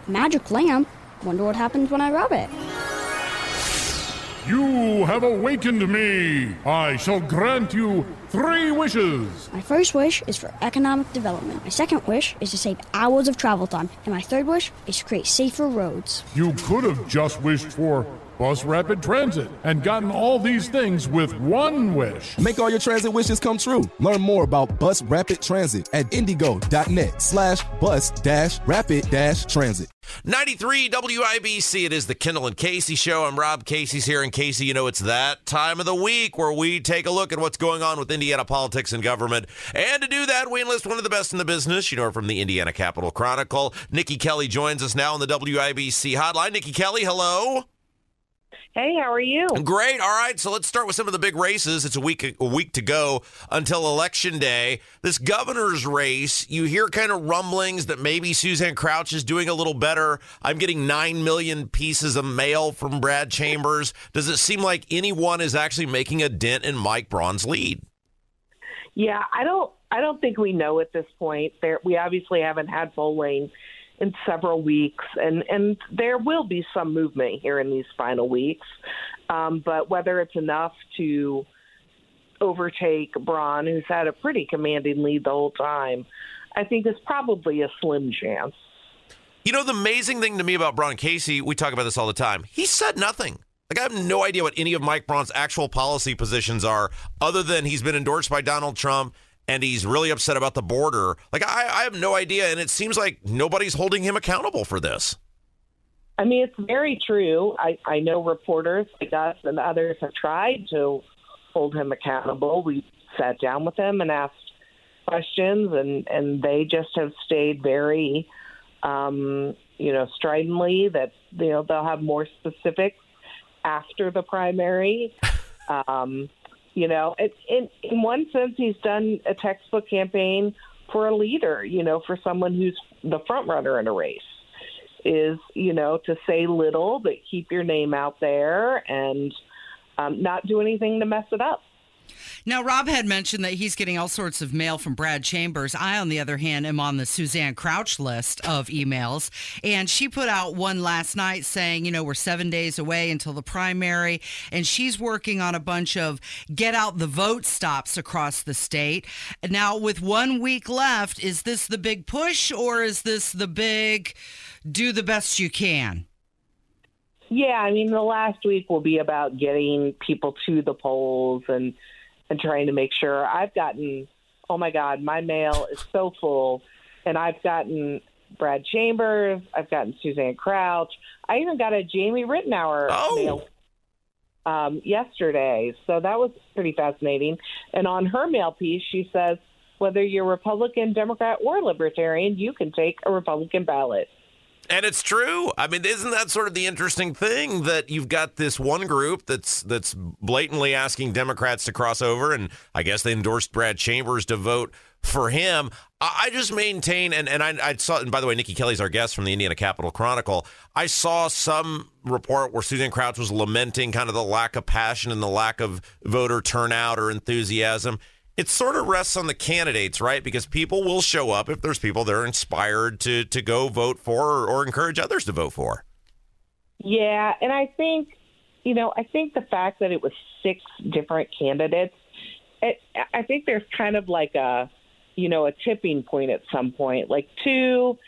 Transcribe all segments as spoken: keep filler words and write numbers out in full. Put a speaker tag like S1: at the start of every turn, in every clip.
S1: Magic lamp? Wonder what happens when I rub it.
S2: You have awakened me. I shall grant you three wishes.
S1: My first wish is for economic development. My second wish is to save hours of travel time. And my third wish is to create safer roads.
S2: You could have just wished for bus rapid transit and gotten all these things with one wish.
S3: Make all your transit wishes come true. Learn more about Bus Rapid Transit at indigo.net slash bus dash rapid dash transit.
S4: ninety-three W I B C, it is the Kendall and Casey Show. I'm Rob. Casey's here. And Casey, you know, it's that time of the week where we take a look at what's going on with Indiana politics and government. And to do that, we enlist one of the best in the business. You know her from the Indiana Capital Chronicle. Nikki Kelly joins us now on the W I B C hotline. Nikki Kelly, hello.
S5: Hey, how are you?
S4: Great. All right, so let's start with some of the big races. It's a week a week to go until Election Day. This governor's race, you hear kind of rumblings that maybe Suzanne Crouch is doing a little better. I'm getting nine million pieces of mail from Brad Chambers. Does it seem like anyone is actually making a dent in Mike Braun's lead?
S5: Yeah, I don't I don't think we know at this point. There, we obviously haven't had polling in several weeks, and, and there will be some movement here in these final weeks. Um, but whether it's enough to overtake Braun, who's had a pretty commanding lead the whole time, I think is probably a slim chance.
S4: You know, the amazing thing to me about Braun, Casey, we talk about this all the time, he said nothing. Like, I have no idea what any of Mike Braun's actual policy positions are, other than he's been endorsed by Donald Trump, and he's really upset about the border. Like, I, I have no idea, and it seems like nobody's holding him accountable for this.
S5: I mean, it's very true. I, I know reporters like us and others have tried to hold him accountable. We sat down with him and asked questions, and, and they just have stayed very, um, you know, stridently that, you know, they'll have more specifics after the primary. Um You know, it, in, in one sense, he's done a textbook campaign for a leader, you know, for someone who's the front runner in a race, is, you know, to say little, but keep your name out there and um, not do anything to mess it up.
S6: Now, Rob had mentioned that he's getting all sorts of mail from Brad Chambers. I, on the other hand, am on the Suzanne Crouch list of emails. And she put out one last night saying, you know, we're seven days away until the primary. And she's working on a bunch of get out the vote stops across the state. Now, with one week left, is this the big push, or is this the big do the best you can?
S5: Yeah, I mean, the last week will be about getting people to the polls and and trying to make sure. I've gotten, oh my God, my mail is so full, and I've gotten Brad Chambers, I've gotten Suzanne Crouch, I even got a Jamie Rittenauer
S4: oh.
S5: mail um, yesterday, so that was pretty fascinating. And on her mail piece, she says, whether you're Republican, Democrat, or Libertarian, you can take a Republican ballot.
S4: And it's true. I mean, isn't that sort of the interesting thing, that you've got this one group that's that's blatantly asking Democrats to cross over, and I guess they endorsed Brad Chambers to vote for him. I just maintain, and, and I, I saw, and by the way, Nikki Kelly's our guest from the Indiana Capital Chronicle. I saw some report where Suzanne Crouch was lamenting kind of the lack of passion and the lack of voter turnout or enthusiasm. It sort of rests on the candidates, right? Because people will show up if there's people they're inspired to to go vote for, or, or encourage others to vote for.
S5: Yeah, and I think, you know, I think the fact that it was six different candidates, it, I think there's kind of like a, you know, a tipping point at some point, like two.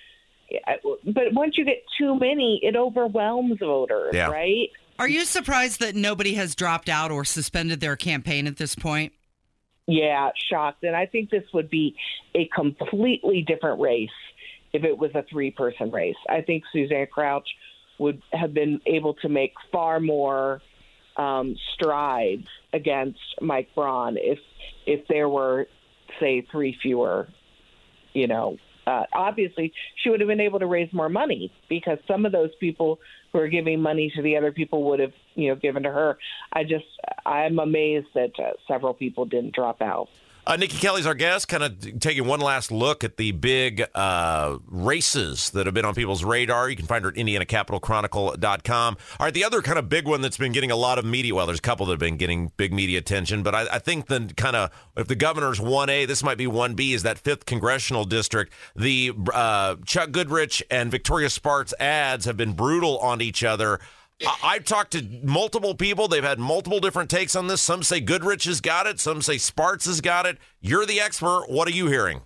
S5: But once you get too many, it overwhelms voters,
S4: yeah.
S5: right?
S6: Are you surprised that nobody has dropped out or suspended their campaign at this point?
S5: Yeah, shocked. And I think this would be a completely different race if it was a three-person race. I think Suzanne Crouch would have been able to make far more um, strides against Mike Braun if if there were, say, three fewer, you know. Uh, obviously, she would have been able to raise more money, because some of those people who are giving money to the other people would have, you know, given to her. I just, I'm amazed that uh, several people didn't drop out.
S4: Uh, Nikki Kelly's our guest, kind of taking one last look at the big uh, races that have been on people's radar. You can find her at indiana capital chronicle dot com. All right, the other kind of big one that's been getting a lot of media, well, there's a couple that have been getting big media attention, but I, I think the kind of, if the governor's one A, this might be one B, is that fifth congressional district. The uh, Chuck Goodrich and Victoria Spartz ads have been brutal on each other. I've talked to multiple people. They've had multiple different takes on this. Some say Goodrich has got it. Some say Spartz has got it. You're the expert. What are you hearing?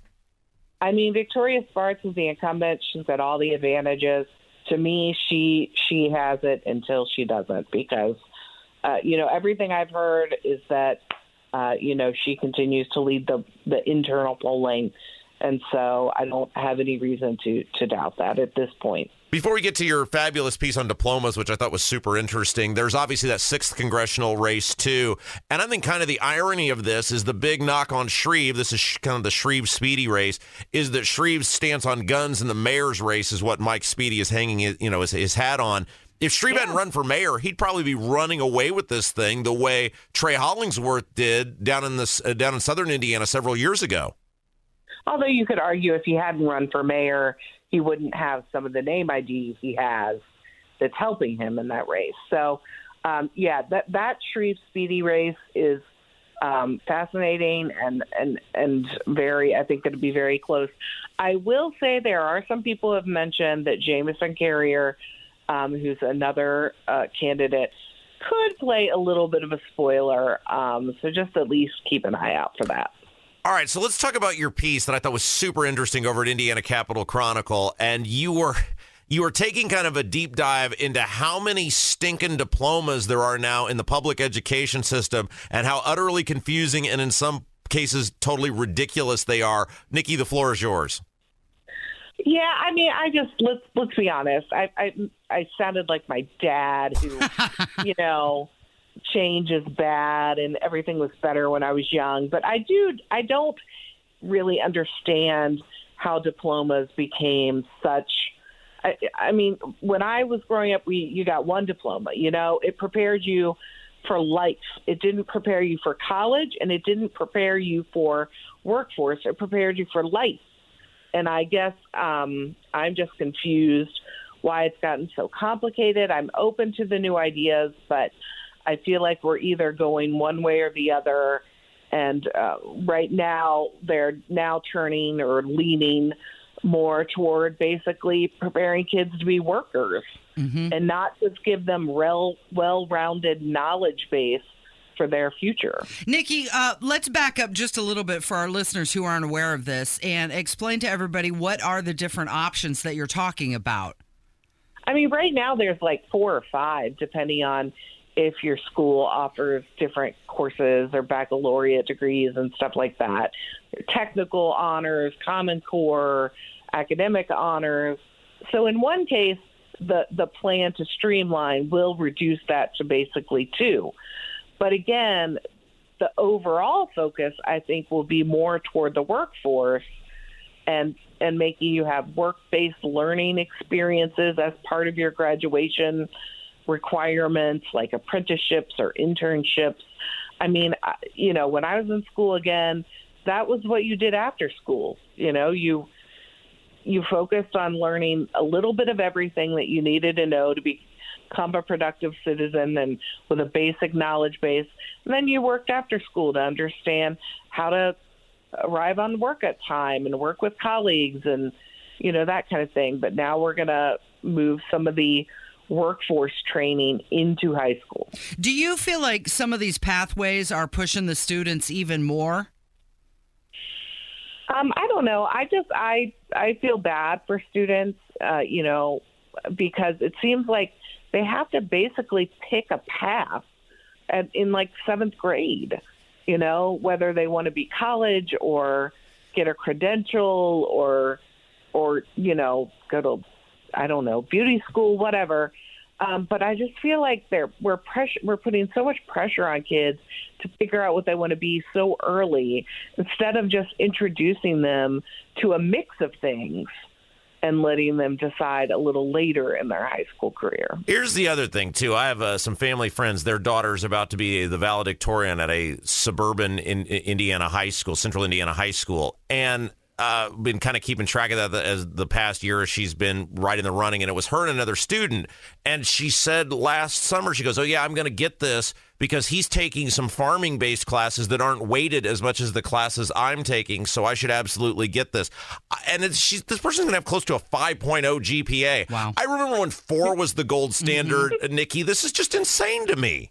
S5: I mean, Victoria Spartz is the incumbent. She's got all the advantages. To me, she she has it until she doesn't, because, uh, you know, everything I've heard is that, uh, you know, she continues to lead the, the internal polling. And so I don't have any reason to, to doubt that at this point.
S4: Before we get to your fabulous piece on diplomas, which I thought was super interesting, there's obviously that sixth congressional race, too. And I think kind of the irony of this is the big knock on Shreve. This is kind of the Shreve-Speedy race, is that Shreve's stance on guns in the mayor's race is what Mike Speedy is hanging his, you know, his, his hat on. If Shreve yeah. hadn't run for mayor, he'd probably be running away with this thing the way Trey Hollingsworth did down in, this, uh, down in southern Indiana several years ago.
S5: Although you could argue if he hadn't run for mayor, he wouldn't have some of the name I Ds he has that's helping him in that race. So, um, yeah, that that Shreve-Speedy race is um, fascinating and, and, and very, I think, going to be very close. I will say there are some people who have mentioned that Jamison Carrier, um, who's another uh, candidate, could play a little bit of a spoiler. Um, so just at least keep an eye out for that.
S4: All right, so let's talk about your piece that I thought was super interesting over at Indiana Capital Chronicle, and you were you were taking kind of a deep dive into how many stinking diplomas there are now in the public education system and how utterly confusing and in some cases totally ridiculous they are. Nikki, the floor is yours.
S5: Yeah, I mean, I just let's let's be honest. I I, I sounded like my dad, who you know. change is bad and everything was better when I was young. But I do, I don't really understand how diplomas became such, I, I mean, when I was growing up, we, you got one diploma, you know, it prepared you for life. It didn't prepare you for college and it didn't prepare you for workforce. It prepared you for life. And I guess um, I'm just confused why it's gotten so complicated. I'm open to the new ideas, but I feel like we're either going one way or the other. And uh, right now, they're now turning or leaning more toward basically preparing kids to be workers mm-hmm. and not just give them rel- well-rounded knowledge base for their future.
S6: Nikki, uh, let's back up just a little bit for our listeners who aren't aware of this and explain to everybody what are the different options that you're talking about.
S5: I mean, right now there's like four or five, depending on if your school offers different courses or baccalaureate degrees and stuff like that. Technical honors, Common Core, academic honors. So in one case, the, the plan to streamline will reduce that to basically two. But again, the overall focus, I think, will be more toward the workforce and and making you have work-based learning experiences as part of your graduation requirements, like apprenticeships or internships. I mean, you know, when I was in school, again, that was what you did after school. You know, you you focused on learning a little bit of everything that you needed to know to become a productive citizen and with a basic knowledge base. And then you worked after school to understand how to arrive on work at time and work with colleagues and, you know, that kind of thing. But now we're going to move some of the workforce training into high school.
S6: Do you feel like some of these pathways are pushing the students even more?
S5: Um, I don't know. I just I I feel bad for students, uh, you know, because it seems like they have to basically pick a path at, in like seventh grade, you know, whether they want to be college or get a credential or or, you know, go to, I don't know, beauty school, whatever. Um, but I just feel like they're we're pressure we're putting so much pressure on kids to figure out what they want to be so early instead of just introducing them to a mix of things and letting them decide a little later in their high school career.
S4: Here's the other thing, too. I have uh, some family friends. Their daughter's about to be the valedictorian at a suburban in, in Indiana high school, central Indiana high school. And uh, been kind of keeping track of that as the past year. She's been right in the running, and it was her and another student. And she said last summer, she goes, oh, yeah, I'm going to get this because he's taking some farming-based classes that aren't weighted as much as the classes I'm taking, so I should absolutely get this. And it's, she's, this person's going to have close to a five point oh G P A.
S6: Wow.
S4: I remember when four was the gold standard, mm-hmm. Nikki. This is just insane to me.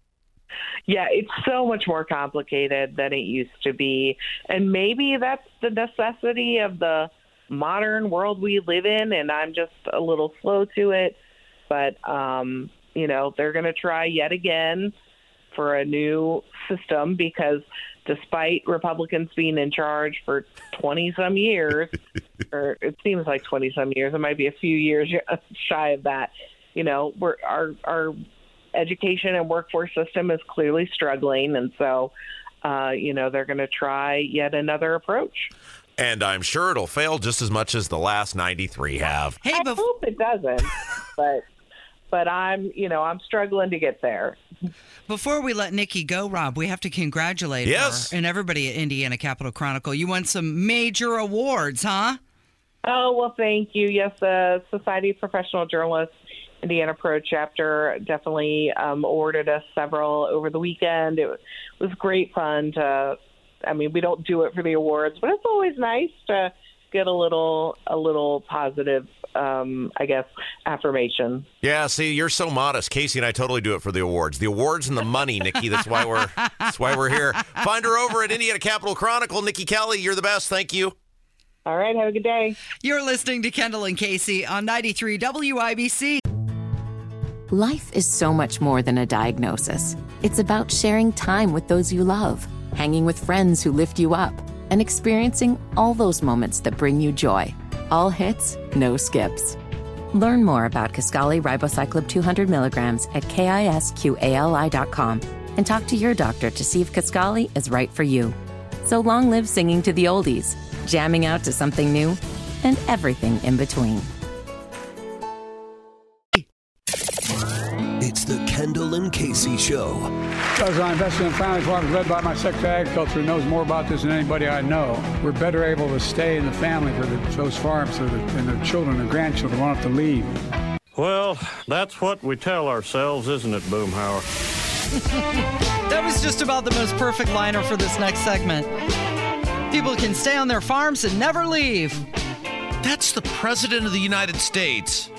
S5: Yeah, it's so much more complicated than it used to be. And maybe that's the necessity of the modern world we live in, and I'm just a little slow to it. But, um, you know, they're going to try yet again for a new system because despite Republicans being in charge for twenty-some years, or it seems like twenty-some years, it might be a few years shy of that, you know, we're, our our education and workforce system is clearly struggling. And so, uh, you know, they're going to try yet another approach.
S4: And I'm sure it'll fail just as much as the last ninety-three have.
S6: Hey,
S5: I
S6: bef-
S5: hope it doesn't, but but I'm, you know, I'm struggling to get there.
S6: Before we let Nikki go, Rob, we have to congratulate
S4: yes.
S6: her and everybody at Indiana Capital Chronicle. You won some major awards, huh?
S5: Oh, well, thank you. Yes, the Society of Professional Journalists Indiana Pro chapter definitely um, awarded us several over the weekend. It was, it was great fun to, I mean, we don't do it for the awards, but it's always nice to get a little, a little positive, um, I guess, affirmation.
S4: Yeah, see, you're so modest. Casey and I totally do it for the awards. The awards and the money, Nikki. That's why we're that's why we're here. Find her over at Indiana Capital Chronicle. Nikki Kelly, you're the best. Thank you.
S5: All right, have a good day.
S6: You're listening to Kendall and Casey on ninety-three W I B C.
S7: Life is so much more than a diagnosis. It's about sharing time with those you love, hanging with friends who lift you up, and experiencing all those moments that bring you joy. All hits, no skips. Learn more about Kisqali Ribociclib two hundred milligrams at kisqali dot com and talk to your doctor to see if Kisqali is right for you. So long live singing to the oldies, jamming out to something new, and everything in between.
S8: It's the Kendall and Casey Show.
S9: Because I invested in family farms led by my Secretary of Agriculture, who knows more about this than anybody I know. We're better able to stay in the family for the, those farms so that and their children and grandchildren won't have to leave.
S10: Well, that's what we tell ourselves, isn't it, Boomhauer?
S6: That was just about the most perfect liner for this next segment. People can stay on their farms and never leave.
S4: That's the President of the United States.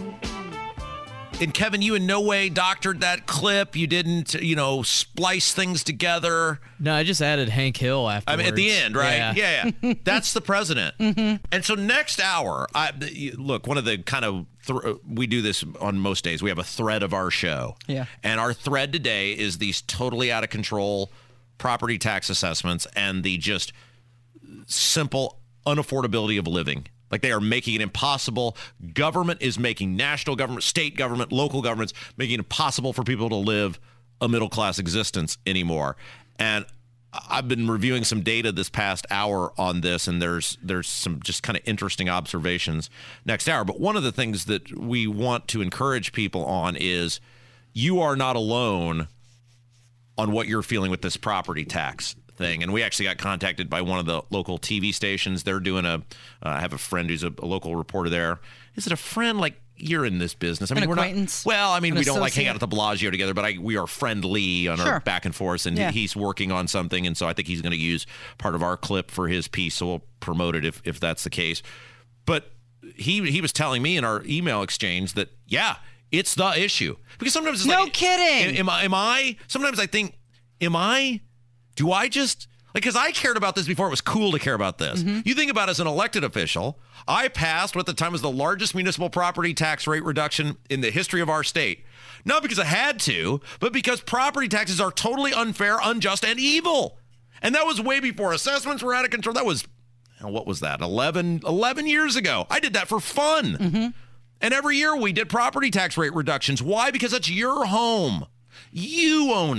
S4: And Kevin, you in no way doctored that clip. You didn't, you know, splice things together.
S11: No, I just added Hank Hill afterwards.
S4: I mean, at the end, right?
S11: Yeah,
S4: yeah. yeah. That's the president.
S6: Mm-hmm.
S4: And so next hour, I, look, one of the kind of, th- we do this on most days. We have a thread of our show.
S6: Yeah.
S4: And our thread today is these totally out of control property tax assessments and the just simple unaffordability of living. Like they are making it impossible. Government is making national government, state government, local governments, making it impossible for people to live a middle-class existence anymore. And I've been reviewing some data this past hour on this, and there's there's some just kind of interesting observations next hour. But one of the things that we want to encourage people on is you are not alone on what you're feeling with this property tax thing. And we actually got contacted by one of the local T V stations. They're doing a, uh, I have a friend who's a, a local reporter there. Is it a friend? Like, you're in this business. I mean,
S6: An
S4: we're
S6: acquaintance?
S4: not, well, I mean,
S6: An
S4: we don't like
S6: associate?
S4: hang out at the Bellagio together, but I, we are friendly on
S6: Sure.
S4: our back and forth. And
S6: Yeah.
S4: he's working on something. And so I think he's going to use part of our clip for his piece. So we'll promote it if, if that's the case. But he, he was telling me in our email exchange that, yeah, it's the issue. Because sometimes it's
S6: No
S4: like,
S6: kidding.
S4: Am I, am I, sometimes I think, am I, do I just, like, because I cared about this before it was cool to care about this.
S6: Mm-hmm.
S4: You think about it as an elected official, I passed what at the time was the largest municipal property tax rate reduction in the history of our state. Not because I had to, but because property taxes are totally unfair, unjust, and evil. And that was way before assessments were out of control. That was, what was that, eleven, eleven years ago. I did that for fun.
S6: Mm-hmm.
S4: And every year we did property tax rate reductions. Why? Because it's your home. You own it.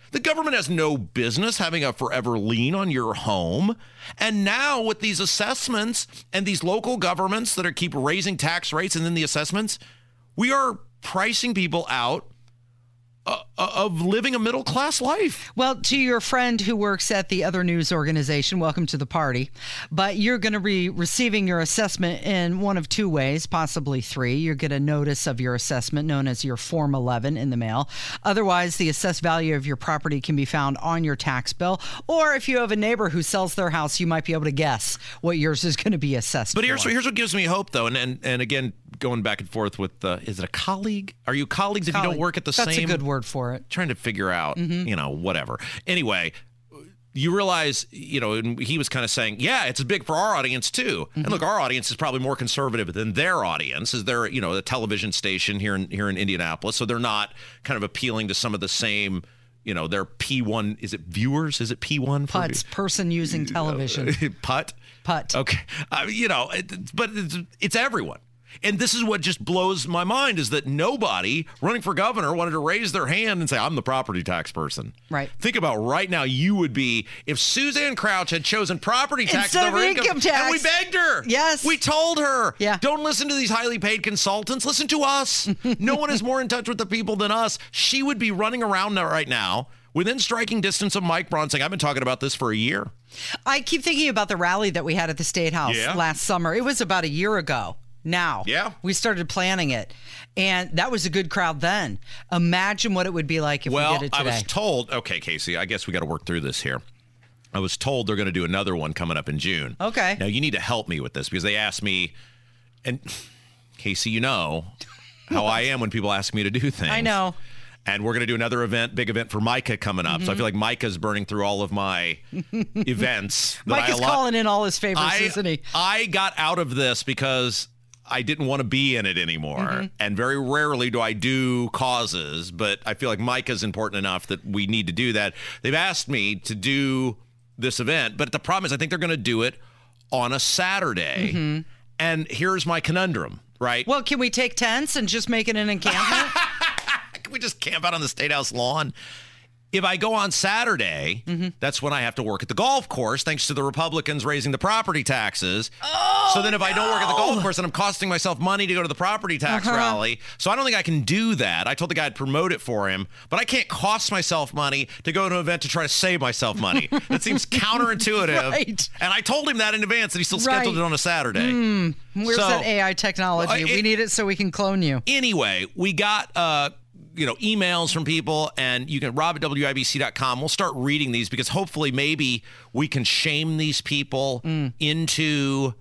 S4: The government has no business having a forever lien on your home. And now with these assessments and these local governments that are keep raising tax rates and then the assessments, we are pricing people out Uh, of living a middle-class life.
S6: Well, to your friend who works at the other news organization, welcome to the party. But you're going to be receiving your assessment in one of two ways, possibly three. You're going to notice of your assessment known as your Form eleven in the mail. Otherwise, the assessed value of your property can be found on your tax bill. Or if you have a neighbor who sells their house, you might be able to guess what yours is going to be assessed
S4: But here's,
S6: for.
S4: here's what gives me hope, though. And, and, and again, going back and forth with, uh, is it a colleague? Are you colleagues if you don't work at the
S6: That's
S4: same?
S6: That's a good word for it.
S4: Trying to figure out, mm-hmm. you know, whatever. Anyway, you realize, you know, and he was kind of saying, yeah, it's big for our audience, too. Mm-hmm. And look, our audience is probably more conservative than their audience, as they're, you know, a television station here in here in Indianapolis. So they're not kind of appealing to some of the same, you know, their P one, is it viewers? Is it P one? For
S6: Putts, person using television.
S4: Putt?
S6: Putt.
S4: Okay. Uh, you know, it, but it's, it's everyone. And this is what just blows my mind is that nobody running for governor wanted to raise their hand and say, I'm the property tax person.
S6: Right.
S4: Think about right now, you would be, if Suzanne Crouch had chosen property tax
S6: Instead
S4: over
S6: of
S4: income,
S6: income tax.
S4: And we begged her.
S6: Yes.
S4: We told her.
S6: Yeah.
S4: Don't listen to these highly paid consultants. Listen to us. No one is more in touch with the people than us. She would be running around right now within striking distance of Mike Braun saying, I've been talking about this for a year.
S6: I keep thinking about the rally that we had at the State House
S4: Yeah.
S6: last summer. It was about a year ago. Now,
S4: yeah,
S6: we started planning it, and that was a good crowd then. Imagine what it would be like if
S4: well,
S6: we did it today.
S4: I was told, okay, Casey, I guess we got to work through this here. I was told they're going to do another one coming up in June.
S6: Okay.
S4: Now, you need to help me with this because they asked me, and Casey, you know how I am when people ask me to do things.
S6: I know.
S4: And we're going to do another event, big event for Micah coming up. Mm-hmm. So I feel like Micah's burning through all of my events. That
S6: Micah's
S4: I allo-
S6: calling in all his favorites,
S4: I,
S6: isn't he?
S4: I got out of this because I didn't want to be in it anymore. Mm-hmm. And very rarely do I do causes, but I feel like Micah's important enough that we need to do that. They've asked me to do this event, but the problem is I think they're going to do it on a Saturday. Mm-hmm. And here's my conundrum, right?
S6: Well, can we take tents and just make it an encampment?
S4: Can we just camp out on the State House lawn? If I go on Saturday, mm-hmm. that's when I have to work at the golf course, thanks to the Republicans raising the property taxes.
S6: Oh,
S4: so then if
S6: no.
S4: I don't work at the golf course, then I'm costing myself money to go to the property tax
S6: uh-huh.
S4: rally. So I don't think I can do that. I told the guy I'd promote it for him, but I can't cost myself money to go to an event to try to save myself money. That seems counterintuitive.
S6: Right.
S4: And I told him that in advance, and he still scheduled
S6: right.
S4: it on a Saturday.
S6: Mm, where's
S4: so,
S6: that A I technology?
S4: Uh, it,
S6: we need it so we can clone you.
S4: Anyway, we got... Uh, you know, emails from people, and you can rob at W I B C dot com. We'll start reading these because hopefully maybe we can shame these people mm. into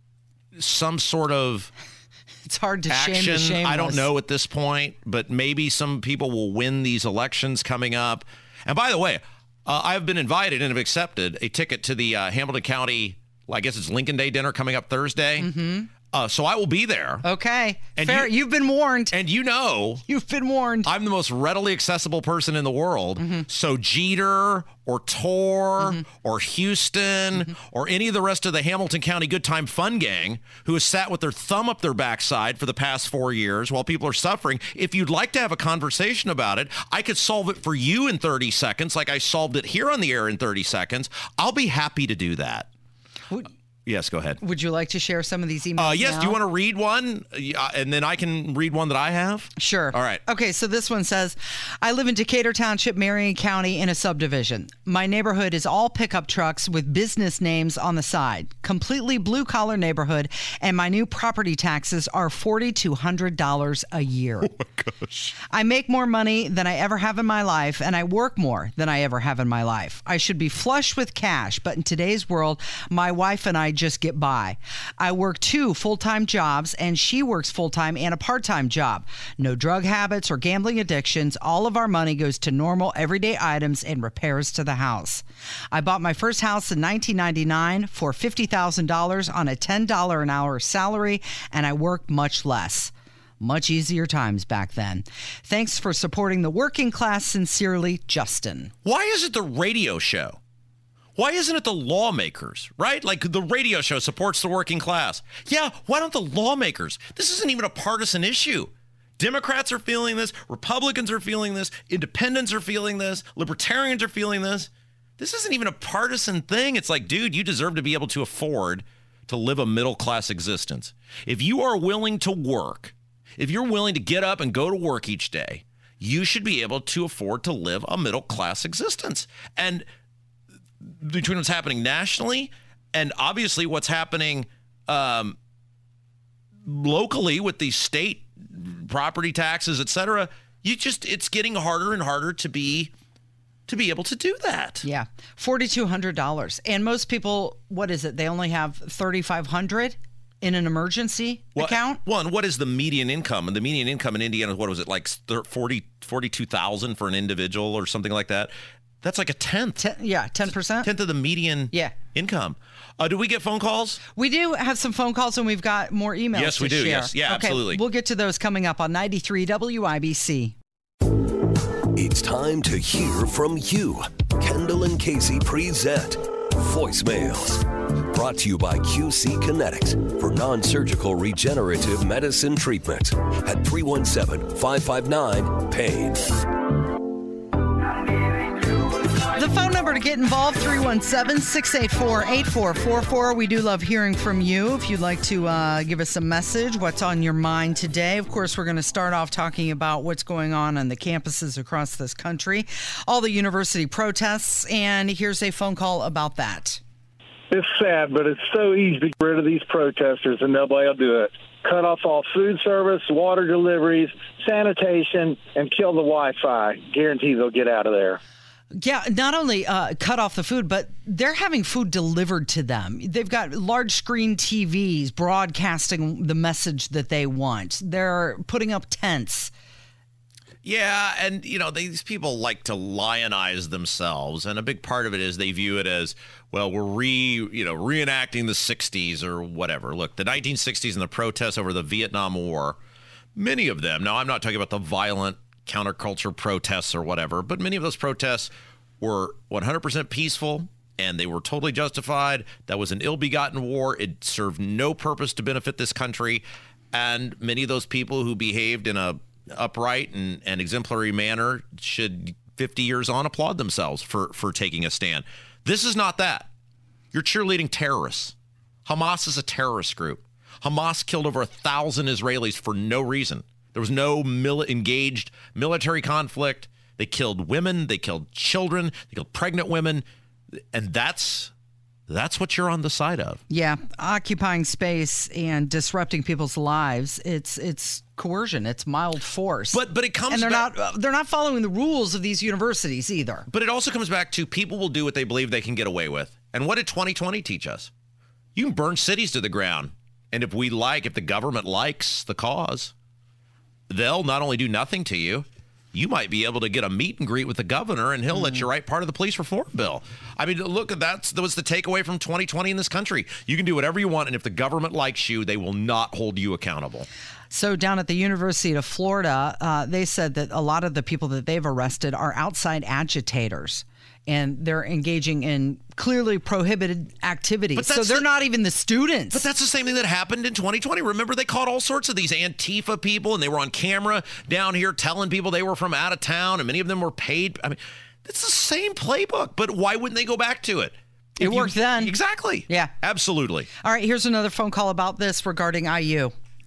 S4: some sort of
S6: it's hard to
S4: action.
S6: shame the shameless.
S4: I don't know at this point, but maybe some people will win these elections coming up. And by the way, uh, I've been invited and have accepted a ticket to the uh, Hamilton County, well, I guess it's Lincoln Day dinner coming up Thursday. Mm-hmm. Uh, so I will be there.
S6: Okay.
S4: And
S6: Fair.
S4: You,
S6: You've been warned.
S4: And you know.
S6: You've been warned.
S4: I'm the most readily accessible person in the world. Mm-hmm. So Jeter or Tor mm-hmm. or Houston mm-hmm. or any of the rest of the Hamilton County Good Time Fun Gang who has sat with their thumb up their backside for the past four years while people are suffering, if you'd like to have a conversation about it, I could solve it for you in thirty seconds like I solved it here on the air in thirty seconds. I'll be happy to do that.
S6: Would-
S4: Yes, go ahead.
S6: Would you like to share some of these emails?
S4: Uh, yes.
S6: now?
S4: Do you want to read one? Uh, and then I can read one that I have?
S6: Sure.
S4: All right.
S6: Okay, so this one says, I live in Decatur Township, Marion County, in a subdivision. My neighborhood is all pickup trucks with business names on the side. Completely blue-collar neighborhood, and my new property taxes are four thousand two hundred dollars a year.
S4: Oh, my gosh.
S6: I make more money than I ever have in my life, and I work more than I ever have in my life. I should be flush with cash, but in today's world, my wife and I just get by. I work two full-time jobs, and she works full-time and a part-time job. No drug habits or gambling addictions. All of our money goes to normal everyday items and repairs to the house. I bought my first house in nineteen ninety-nine for fifty thousand dollars on a ten dollars an hour salary, and I work much less. Much easier times back then. Thanks for supporting the working class. Sincerely, Justin.
S4: Why is it the radio show? Why isn't it the lawmakers, right? Like the radio show supports the working class. Yeah, why don't the lawmakers? This isn't even a partisan issue. Democrats are feeling this. Republicans are feeling this. Independents are feeling this. Libertarians are feeling this. This isn't even a partisan thing. It's like, dude, you deserve to be able to afford to live a middle-class existence. If you are willing to work, if you're willing to get up and go to work each day, you should be able to afford to live a middle-class existence. And between what's happening nationally and obviously what's happening um, locally with the state property taxes, et cetera, you just, it's getting harder and harder to be to be able to do that.
S6: Yeah. four thousand two hundred dollars. And most people, what is it? They only have three thousand five hundred dollars in an emergency
S4: well,
S6: account?
S4: One, what is the median income? And the median income in Indiana, what was it, like forty, forty-two thousand for an individual or something like that? That's like a tenth.
S6: Ten, yeah, ten percent.
S4: Tenth of the median
S6: yeah.
S4: income. Uh, do we get phone calls?
S6: We do have some phone calls, and we've got more emails
S4: Yes,
S6: to
S4: we do.
S6: share.
S4: Yes. Yeah,
S6: okay,
S4: absolutely.
S6: We'll get to those coming up on ninety-three W I B C.
S8: It's time to hear from you. Kendall and Casey present Voicemails. Brought to you by Q C Kinetics for non-surgical regenerative medicine treatment at three one seven, five five nine, PAIN.
S6: The phone number to get involved, three one seven, six eight four, eight four four four. We do love hearing from you. If you'd like to uh, give us a message, what's on your mind today? Of course, we're going to start off talking about what's going on on the campuses across this country, all the university protests, and here's a phone call about that.
S12: It's sad, but it's so easy to get rid of these protesters, and nobody will do it. Cut off all food service, water deliveries, sanitation, and kill the Wi-Fi. Guarantee they'll get out of there.
S6: Yeah, not only uh, cut off the food, but they're having food delivered to them. They've got large screen T Vs broadcasting the message that they want. They're putting up tents.
S4: Yeah, and, you know, these people like to lionize themselves, and a big part of it is they view it as, well, we're re, you know, reenacting the sixties or whatever. Look, the nineteen sixties and the protests over the Vietnam War, many of them, now I'm not talking about the violent counterculture protests or whatever, but many of those protests were one hundred percent peaceful and they were totally justified. That was an ill-begotten war. It served no purpose to benefit this country. And many of those people who behaved in a upright and, and exemplary manner should fifty years on applaud themselves for, for taking a stand. This is not that. You're cheerleading terrorists. Hamas is a terrorist group. Hamas killed over a thousand Israelis for no reason. There was no mil- engaged military conflict. They killed women. They killed children. They killed pregnant women. And that's that's what you're on the side of.
S6: Yeah, occupying space and disrupting people's lives. It's it's coercion. It's mild force.
S4: But but it comes
S6: and they're
S4: back,
S6: not they're not following the rules of these universities either.
S4: But it also comes back to people will do what they believe they can get away with. And what did twenty twenty teach us? You can burn cities to the ground. And if we like, if the government likes the cause, they'll not only do nothing to you, you might be able to get a meet and greet with the governor and he'll mm. let you write part of the police reform bill. I mean, look, that's, that was the takeaway from twenty twenty in this country. You can do whatever you want, and if the government likes you, they will not hold you accountable.
S6: So down at the University of Florida, uh, they said that a lot of the people that they've arrested are outside agitators. And they're engaging in clearly prohibited activities. So they're the, not even the students.
S4: But that's the same thing that happened in twenty twenty. Remember, they caught all sorts of these Antifa people, and they were on camera down here telling people they were from out of town, and many of them were paid. I mean, it's the same playbook, but why wouldn't they go back to it?
S6: It if worked you, then.
S4: Exactly.
S6: Yeah.
S4: Absolutely.
S6: All right, here's another phone call about this regarding I U.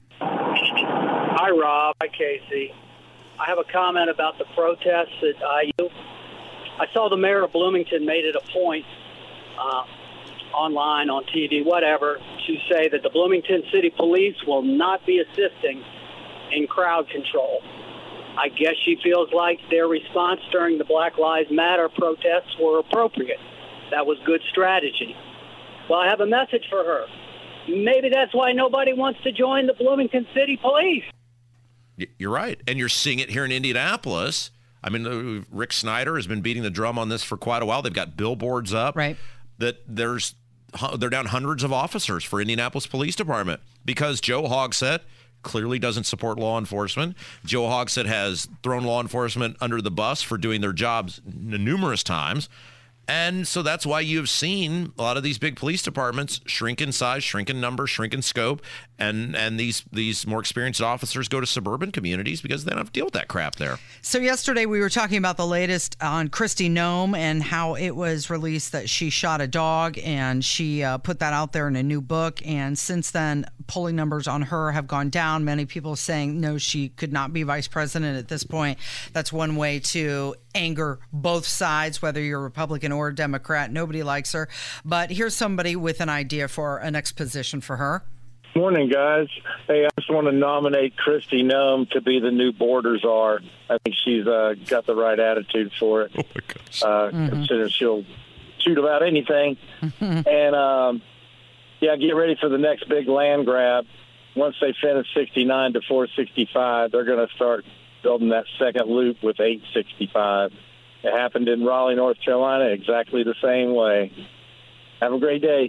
S13: Hi, Rob. Hi, Casey. I have a comment about the protests at I U. I saw the mayor of Bloomington made it a point uh, online, on T V, whatever, to say that the Bloomington City Police will not be assisting in crowd control. I guess she feels like their response during the Black Lives Matter protests were appropriate. That was good strategy. Well, I have a message for her. Maybe that's why nobody wants to join the Bloomington City Police.
S4: You're right. And you're seeing it here in Indianapolis. I mean, Rick Snyder has been beating the drum on this for quite a while. They've got billboards up.
S6: Right.
S4: That there's they're down hundreds of officers for Indianapolis Police Department because Joe Hogsett clearly doesn't support law enforcement. Joe Hogsett has thrown law enforcement under the bus for doing their jobs n- numerous times. And so that's why you've seen a lot of these big police departments shrink in size, shrink in number, shrink in scope, and and these these more experienced officers go to suburban communities because they don't have to deal with that crap there.
S6: So yesterday we were talking about the latest on Kristi Noem and how it was released that she shot a dog, and she uh, put that out there in a new book. And since then, polling numbers on her have gone down. Many people saying, no, she could not be vice president at this point. That's one way to anger both sides, whether you're Republican or Democrat. Nobody likes her. But here's somebody with an idea for a next position for her.
S12: Morning, guys. Hey, I just want to nominate Kristi Noem to be the new border czar. I think she's uh, got the right attitude for it.
S4: Oh, my gosh.
S12: Uh,
S6: Mm-hmm.
S12: Consider she'll shoot about anything. And, um, yeah, get ready for the next big land grab. Once they finish sixty-nine to four sixty-five, they're going to start building that second loop with eight sixty-five. It happened in Raleigh, North Carolina, exactly the same way. Have a great day.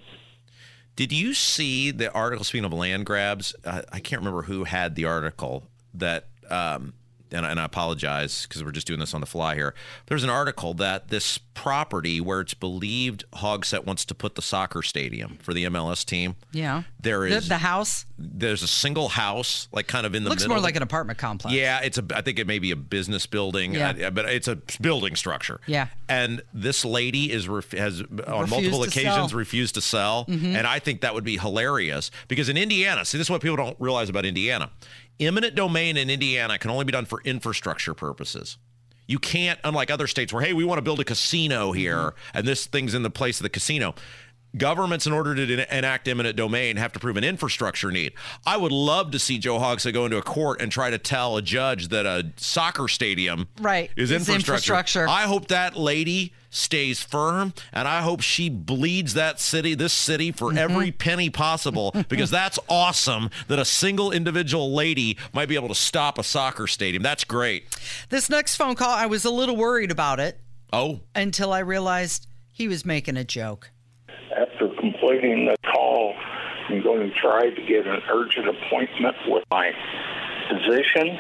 S4: Did you see the article, speaking of land grabs, uh, I can't remember who had the article that, um, and, and I apologize because we're just doing this on the fly here. There's an article that this property where it's believed Hogsett wants to put the soccer stadium for the M L S team.
S6: Yeah.
S4: There is
S6: the, the house.
S4: There's a single house, like kind of in the
S6: Looks
S4: middle.
S6: more like an apartment complex.
S4: Yeah, it's a. I think it may be a business building,
S6: Yeah.
S4: uh, but it's a building structure.
S6: Yeah.
S4: And this lady is ref- has on
S6: Refused
S4: multiple
S6: to
S4: occasions
S6: sell.
S4: refused to sell,
S6: Mhm.
S4: and I think that would be hilarious because in Indiana, see, this is what people don't realize about Indiana. Eminent domain in Indiana can only be done for infrastructure purposes. You can't, unlike other states where, hey, we want to build a casino here, mm-hmm. and this thing's in the place of the casino. Governments, in order to enact eminent domain, have to prove an infrastructure need. I would love to see Joe Hogsett go into a court and try to tell a judge that a soccer stadium
S6: right.
S4: is
S6: It's
S4: infrastructure.
S6: infrastructure.
S4: I hope that lady stays firm, and I hope she bleeds that city, this city, for mm-hmm. every penny possible, because that's awesome that a single individual lady might be able to stop a soccer stadium. That's great.
S6: This next phone call, I was a little worried about it.
S4: Oh.
S6: Until I realized he was making a joke.
S14: After completing the call, I'm going to try to get an urgent appointment with my physician,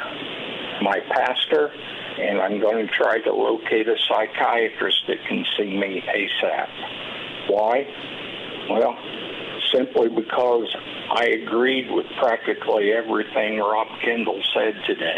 S14: my pastor, and I'm going to try to locate a psychiatrist that can see me ASAP. Why? Well, simply because I agreed with practically everything Rob Kendall said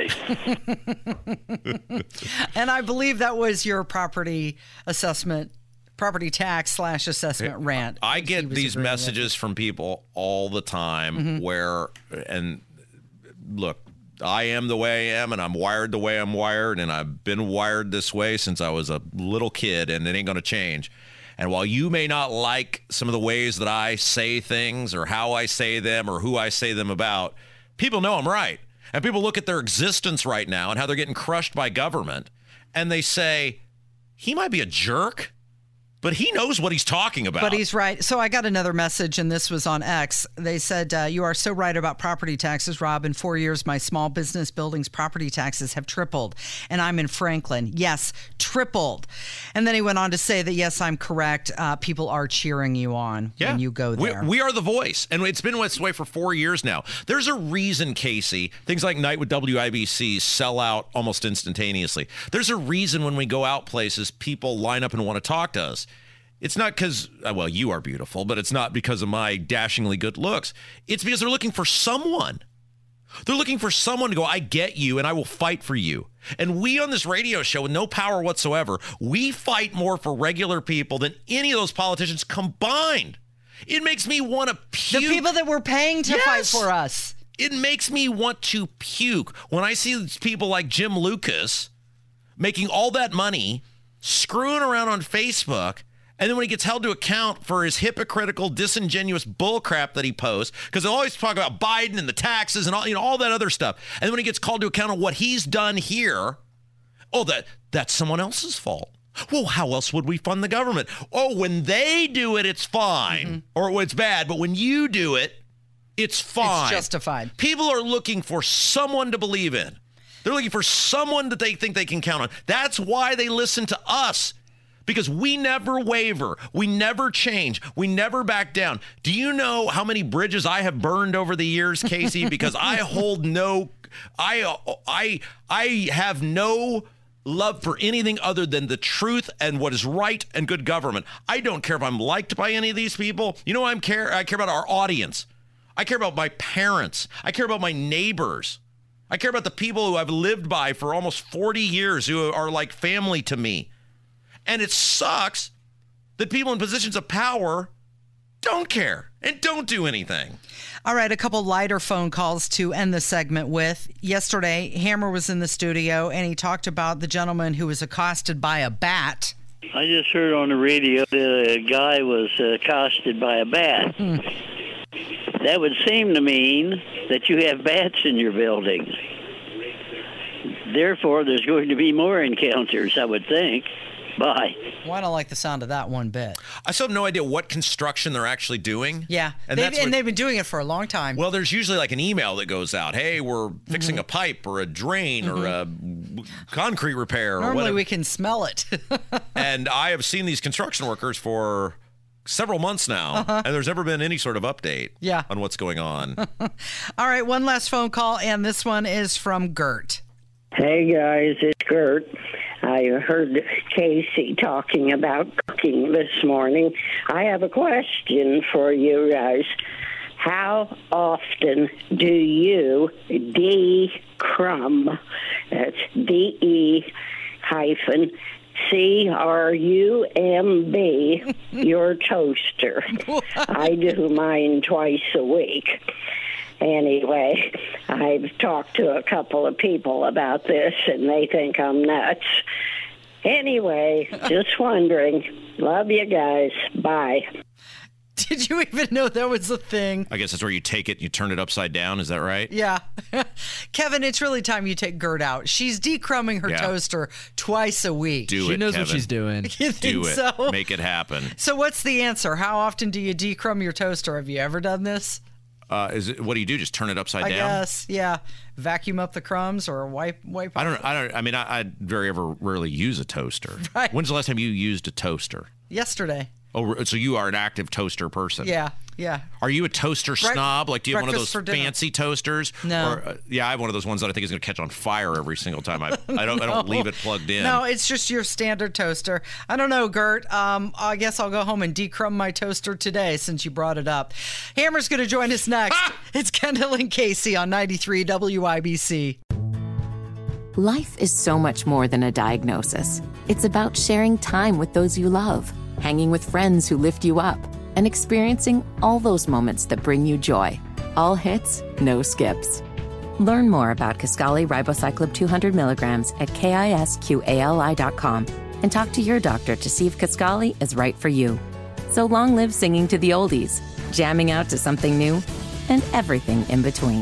S14: today.
S6: And I believe that was your property assessment property tax slash assessment rant.
S4: I get these messages from people all the time mm-hmm. where, and look, I am the way I am, and I'm wired the way I'm wired, and I've been wired this way since I was a little kid, and it ain't going to change. And while you may not like some of the ways that I say things or how I say them or who I say them about, people know I'm right. And people look at their existence right now and how they're getting crushed by government, and they say, he might be a jerk, but he knows what he's talking about.
S6: But he's right. So I got another message, and this was on X. They said, uh, you are so right about property taxes, Rob. In four years, my small business buildings property taxes have tripled, and I'm in Franklin. Yes, tripled. And then he went on to say that, yes, I'm correct. Uh, people are cheering you on
S4: yeah.
S6: when you go there.
S4: We, we are the voice, and it's been this way for four years now. There's a reason, Casey, things like Night with W I B C sell out almost instantaneously. There's a reason when we go out places, people line up and want to talk to us. It's not because, well, you are beautiful, but it's not because of my dashingly good looks. It's because they're looking for someone. They're looking for someone to go, I get you, and I will fight for you. And we on this radio show, with no power whatsoever, we fight more for regular people than any of those politicians combined. It makes me want to puke.
S6: The people that we're paying to
S4: yes.
S6: fight for us.
S4: It makes me want to puke when I see people like Jim Lucas making all that money, screwing around on Facebook, and then when he gets held to account for his hypocritical, disingenuous bullcrap that he posts, because they'll always talk about Biden and the taxes and all, you know, all that other stuff. And then when he gets called to account on what he's done here, oh, that that's someone else's fault. Well, how else would we fund the government? Oh, when they do it, it's fine, mm-hmm. or it's bad. But when you do it, it's fine.
S6: It's justified.
S4: People are looking for someone to believe in. They're looking for someone that they think they can count on. That's why they listen to us. Because we never waver. We never change. We never back down. Do you know how many bridges I have burned over the years, Casey? Because I hold no, I, I, I have no love for anything other than the truth and what is right and good government. I don't care if I'm liked by any of these people. You know, I care. I care about our audience. I care about my parents. I care about my neighbors. I care about the people who I've lived by for almost forty years, who are like family to me. And it sucks that people in positions of power don't care and don't do anything.
S6: All right, a couple lighter phone calls to end the segment with. Yesterday, Hammer was in the studio, and he talked about the gentleman who was accosted by a bat.
S15: I just heard on the radio that a guy was accosted by a bat. Hmm. That would seem to mean that you have bats in your building. Therefore, there's going to be more encounters, I would think. Bye.
S6: Well, I don't like the sound of that one bit.
S4: I still have no idea what construction they're actually doing.
S6: Yeah, and, they've, and what, they've been doing it for a long time.
S4: Well, there's usually like an email that goes out. Hey, we're fixing mm-hmm. a pipe or a drain mm-hmm. or a concrete repair.
S6: Normally
S4: or whatever.
S6: We can smell it.
S4: And I have seen these construction workers for several months now, uh-huh. and there's never been any sort of update
S6: yeah.
S4: on what's going on.
S6: All right, one last phone call, and this one is from Gert.
S16: Hey, guys, it's Gert. I heard Casey talking about cooking this morning. I have a question for you guys. How often do you de-crumb, that's D E hyphen C R U M B, your toaster? I do mine twice a week. Anyway, I've talked to a couple of people about this, and they think I'm nuts. Anyway, just wondering. Love you guys. Bye.
S6: Did you even know that was a thing?
S4: I guess that's where you take it and you turn it upside down. Is that right?
S6: Yeah. Kevin, it's really time you take Gert out. She's decrumbing her yeah. toaster twice a week.
S4: Do
S11: she
S4: it,
S11: knows
S4: Kevin.
S11: what she's doing.
S6: You think
S4: Do it.
S6: So?
S4: Make it happen.
S6: So what's the answer? How often do you decrumb your toaster? Have you ever done this?
S4: Uh, is it, what do you do? Just turn it upside
S6: I
S4: down?
S6: guess, yeah. Vacuum up the crumbs or wipe wipe.
S4: I don't. I don't. I mean, I, I very ever rarely use a toaster.
S6: Right.
S4: When's the last time you used a toaster?
S6: Yesterday.
S4: Oh, so you are an active toaster person?
S6: Yeah, yeah.
S4: Are you a toaster
S6: Bre-
S4: snob? Like, do you have one of those
S6: Breakfast for
S4: fancy toasters?
S6: No.
S4: Or, uh, yeah, I have one of those ones that I think is going to catch on fire every single time. I, I don't. no. I don't leave it plugged in.
S6: No, it's just your standard toaster. I don't know, Gert. Um, I guess I'll go home and decrumb my toaster today since you brought it up. Hammer's going to join us next. Ah! It's Kendall and Casey on ninety-three W I B C.
S7: Life is so much more than a diagnosis. It's about sharing time with those you love, hanging with friends who lift you up, and experiencing all those moments that bring you joy. All hits, no skips. Learn more about Kisqali Ribociclib two hundred milligrams at kisqali dot com and talk to your doctor to see if Kisqali is right for you. So long live singing to the oldies, jamming out to something new, and everything in between.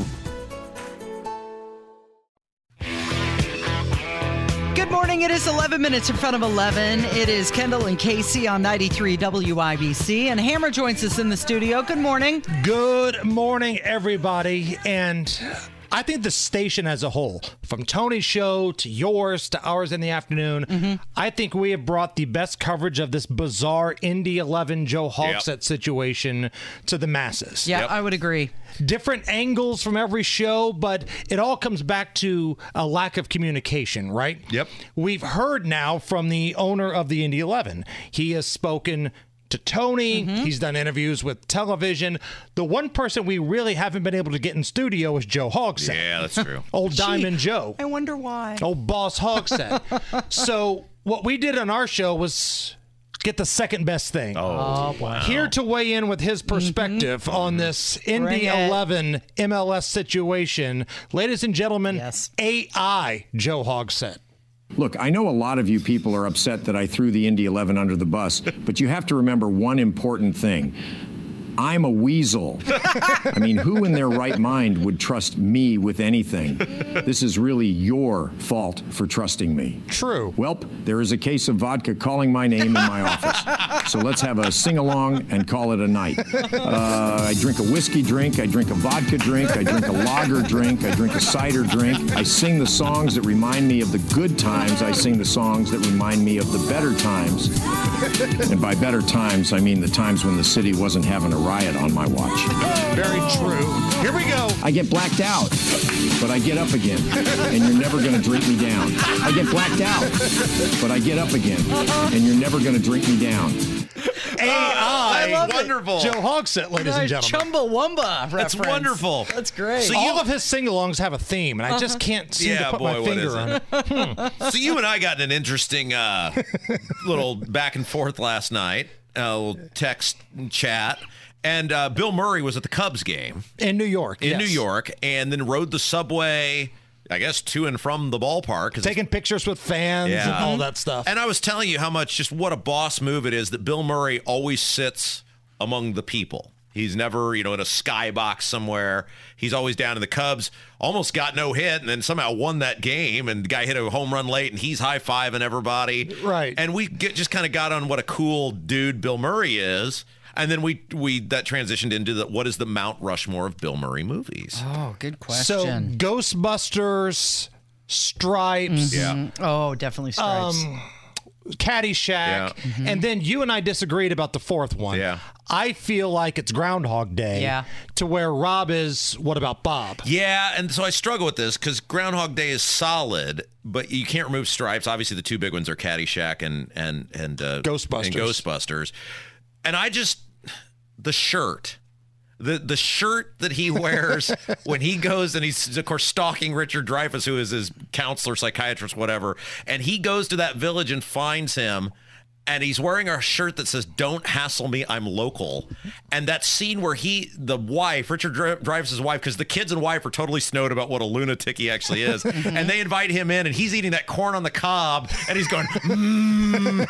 S6: Good morning. It is eleven minutes in front of eleven. It is Kendall and Casey on ninety-three W I B C. And Hammer joins us in the studio. Good morning.
S17: Good morning, everybody. And I think the station as a whole, from Tony's show to yours to ours in the afternoon, mm-hmm. I think we have brought the best coverage of this bizarre Indy eleven Joe Hogsett yep. situation to the masses.
S6: Yeah,
S17: yep.
S6: I would agree.
S17: Different angles from every show, but it all comes back to a lack of communication, right?
S4: Yep.
S17: We've heard now from the owner of the Indy eleven. He has spoken to Tony. Mm-hmm. He's done interviews with television. The one person we really haven't been able to get in studio is Joe Hogsett.
S4: Yeah, that's true.
S17: Old Gee, Diamond Joe.
S6: I wonder why.
S17: Old Boss Hogsett. So what we did on our show was get the second best thing.
S4: Oh, oh wow.
S17: Here to weigh in with his perspective mm-hmm. on this Indy eleven M L S situation, ladies and gentlemen,
S6: yes.
S17: A I Joe Hogsett.
S18: Look, I know a lot of you people are upset that I threw the Indy eleven under the bus, but you have to remember one important thing. I'm a weasel. I mean, who in their right mind would trust me with anything? This is really your fault for trusting me.
S17: True.
S18: Welp, there is a case of vodka calling my name in my office. So let's have a sing-along and call it a night. Uh, I drink a whiskey drink. I drink a vodka drink. I drink a lager drink. I drink a cider drink. I sing the songs that remind me of the good times. I sing the songs that remind me of the better times. And by better times, I mean the times when the city wasn't having a riot on my watch.
S17: Very true. Here we go.
S18: I get blacked out, but I get up again, and you're never going to drink me down. I get blacked out, but I get up again, and you're never going to drink me down.
S17: A I,
S6: love it.
S4: Wonderful.
S17: Joe Hogsett, ladies and
S6: Nice
S17: gentlemen.
S6: Chumbawamba reference.
S4: That's wonderful.
S6: That's great.
S4: So
S17: All
S4: you-
S17: of his sing-alongs have a theme, and I just can't seem
S4: Yeah,
S17: to put
S4: boy,
S17: my
S4: what
S17: finger
S4: is
S17: on
S4: it?
S17: it. Hmm.
S4: So you and I got in an interesting uh, little back and forth last night, a little text and chat. And uh, Bill Murray was at the Cubs game.
S17: In New York,
S4: In
S17: yes.
S4: New York, and then rode the subway, I guess, to and from the ballpark. 'cause
S17: Taking pictures with fans and
S4: Yeah.
S17: all that stuff.
S4: And I was telling you how much, just what a boss move it is that Bill Murray always sits among the people. He's never, you know, in a skybox somewhere. He's always down in the Cubs. Almost got no hit, and then somehow won that game. And the guy hit a home run late, and he's high fiving everybody.
S17: Right.
S4: And we get, just kind of got on what a cool dude Bill Murray is. And then we we that transitioned into the what is the Mount Rushmore of Bill Murray movies?
S6: Oh, good
S17: So,
S6: question.
S17: Ghostbusters, Stripes,
S6: Mhm. Oh, definitely Stripes.
S17: um, Caddyshack,
S4: Yeah.
S6: Mm-hmm.
S17: and then you and I disagreed about the fourth one.
S4: Yeah.
S17: I feel like it's Groundhog Day.
S6: Yeah.
S17: To where Rob is, what about Bob?
S4: Yeah, and so I struggle with this because Groundhog Day is solid, but you can't remove Stripes. Obviously, the two big ones are Caddyshack and and and uh,
S17: Ghostbusters.
S4: And Ghostbusters. And I just the shirt. The the shirt that he wears when he goes and he's, of course, stalking Richard Dreyfuss, who is his counselor, psychiatrist, whatever. And he goes to that village and finds him. And he's wearing a shirt that says, "Don't hassle me, I'm local." And that scene where he, the wife, Richard Dre- Dreyfuss's wife, because the kids and wife are totally snowed about what a lunatic he actually is. And they invite him in, and he's eating that corn on the cob, and he's going, mm.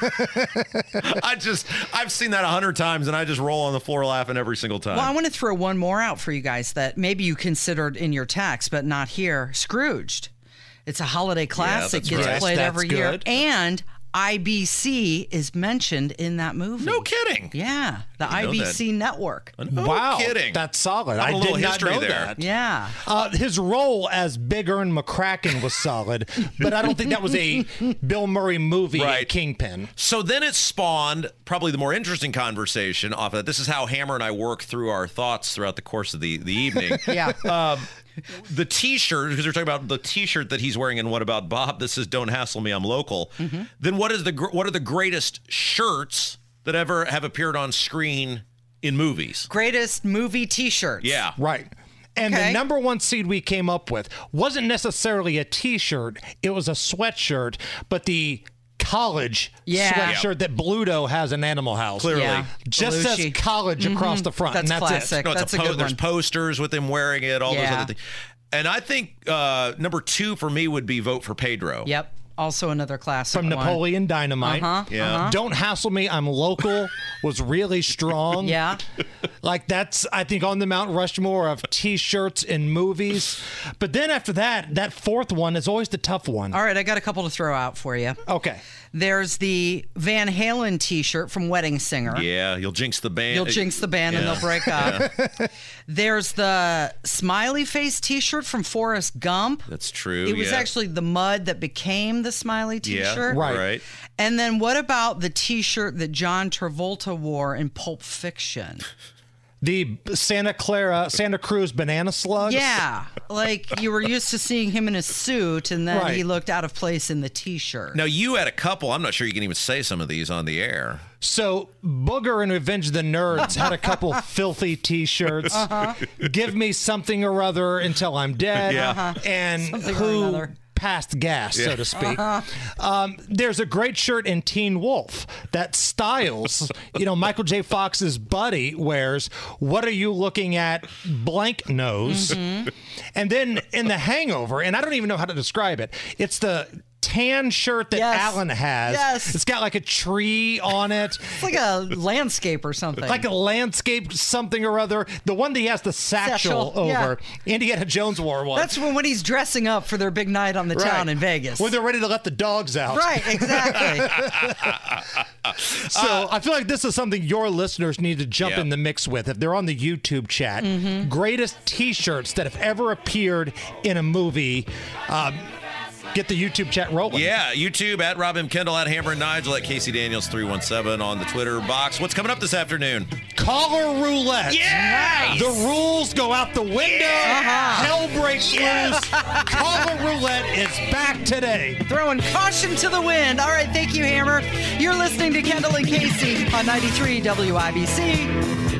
S4: I just, I've seen that a hundred times, and I just roll on the floor laughing every single time.
S6: Well, I want to throw one more out for you guys that maybe you considered in your text, but not here. Scrooged. It's a holiday classic.
S4: that's
S6: Gets
S4: right.
S6: played
S17: That's
S6: every year.
S17: good.
S6: And I B C is mentioned in that movie.
S4: No kidding.
S6: Yeah, the
S4: didn't know
S6: I B C network.
S4: No
S17: wow.
S4: kidding.
S17: That's solid.
S4: Got
S17: I
S4: a
S17: did
S4: little
S17: not
S4: history
S17: know
S4: there.
S17: that.
S6: Yeah.
S17: Uh, his role as Big Earn McCracken was solid, but I don't think that was a Bill Murray movie,
S4: Right.
S6: Kingpin.
S4: So then it spawned probably the more interesting conversation off of that. This is how Hammer and I work through our thoughts throughout the course of the, the evening.
S6: Yeah.
S4: Um, the T-shirt, because we're talking about the T-shirt that he's wearing, and what about Bob? This is "Don't hassle me, I'm local."
S6: Mm-hmm.
S4: Then what is the gr- what are the greatest shirts that ever have appeared on screen in movies?
S6: Greatest movie T-shirts.
S4: Yeah,
S17: Right. And
S6: Okay.
S17: the number one seed we came up with wasn't necessarily a T-shirt; it was a sweatshirt, but the college
S6: Yeah.
S17: sweatshirt that Bluto has in Animal House.
S4: Clearly.
S6: Yeah.
S17: Just
S6: Belushi.
S17: says college across the front,
S6: That's
S17: and that's
S6: classic.
S17: it.
S4: No, it's
S6: That's
S4: a
S6: a
S4: po-
S6: good
S4: there's
S6: one.
S4: posters with him wearing it, all those
S6: Yeah.
S4: other things. And I think uh, number two for me would be Vote for Pedro.
S6: Yep. Also another classic
S17: From
S6: one.
S17: Napoleon Dynamite.
S6: Uh-huh.
S4: Yeah.
S6: uh-huh.
S17: Don't hassle me, I'm local was really strong.
S6: Yeah.
S17: Like that's, I think, on the Mount Rushmore of T-shirts in movies. But then after that, that fourth one is always the tough one.
S6: All right, I got a couple to throw out for you.
S17: Okay.
S6: There's the Van Halen T-shirt from Wedding Singer.
S4: Yeah, you'll jinx the band.
S6: You'll jinx the band and
S4: Yeah.
S6: they'll break up. There's the smiley face T-shirt from Forrest Gump.
S4: That's true.
S6: It was
S4: yeah.
S6: actually the mud that became the smiley
S4: yeah,
S6: T-shirt.
S17: Right.
S4: right.
S6: And then what about the T-shirt that John Travolta wore in Pulp Fiction?
S17: The Santa Clara, Santa Cruz banana slugs.
S6: Yeah, like you were used to seeing him in a suit, and then
S17: Right.
S6: he looked out of place in the T-shirt.
S4: Now, you had a couple. I'm not sure you can even say some of these on the air.
S17: So Booger and Revenge of the Nerds had a couple filthy T-shirts.
S6: Uh-huh.
S17: Give me something or other until I'm dead.
S4: Yeah.
S6: Uh-huh.
S17: And
S6: Something or
S17: who
S6: another.
S17: passed gas, so
S4: Yeah.
S17: to speak.
S6: Uh-huh.
S17: Um, there's a great shirt in Teen Wolf that Styles, you know, Michael J. Fox's buddy wears. What are you looking at? Blank nose.
S6: Mm-hmm.
S17: And then in The Hangover, and I don't even know how to describe it. It's the tan shirt that
S6: Yes.
S17: Alan has.
S6: Yes.
S17: It's got like a tree on it.
S6: It's like a landscape or something.
S17: Like a landscape something or other. The one that he has the satchel,
S6: Satchel, yeah.
S17: over. Indiana Jones wore one.
S6: That's when, when he's dressing up for their big night on the
S17: Right.
S6: town in Vegas.
S17: When they're ready to let the dogs out.
S6: Right, exactly.
S17: So I feel like this is something your listeners need to jump
S4: Yeah.
S17: in the mix with. If they're on the YouTube chat,
S6: Mm-hmm.
S17: greatest T-shirts that have ever appeared in a movie. Um, get the YouTube chat rolling.
S4: Yeah, YouTube at Rob M. Kendall, at Hammer and Nigel, at Casey Daniels three one seven on the Twitter box. What's coming up this afternoon?
S17: Caller roulette.
S4: Yes!
S17: The rules go out the window.
S6: Yeah!
S17: Hell breaks loose. Caller roulette is back today.
S6: Throwing caution to the wind. All right, thank you, Hammer. You're listening to Kendall and Casey on ninety-three W I B C.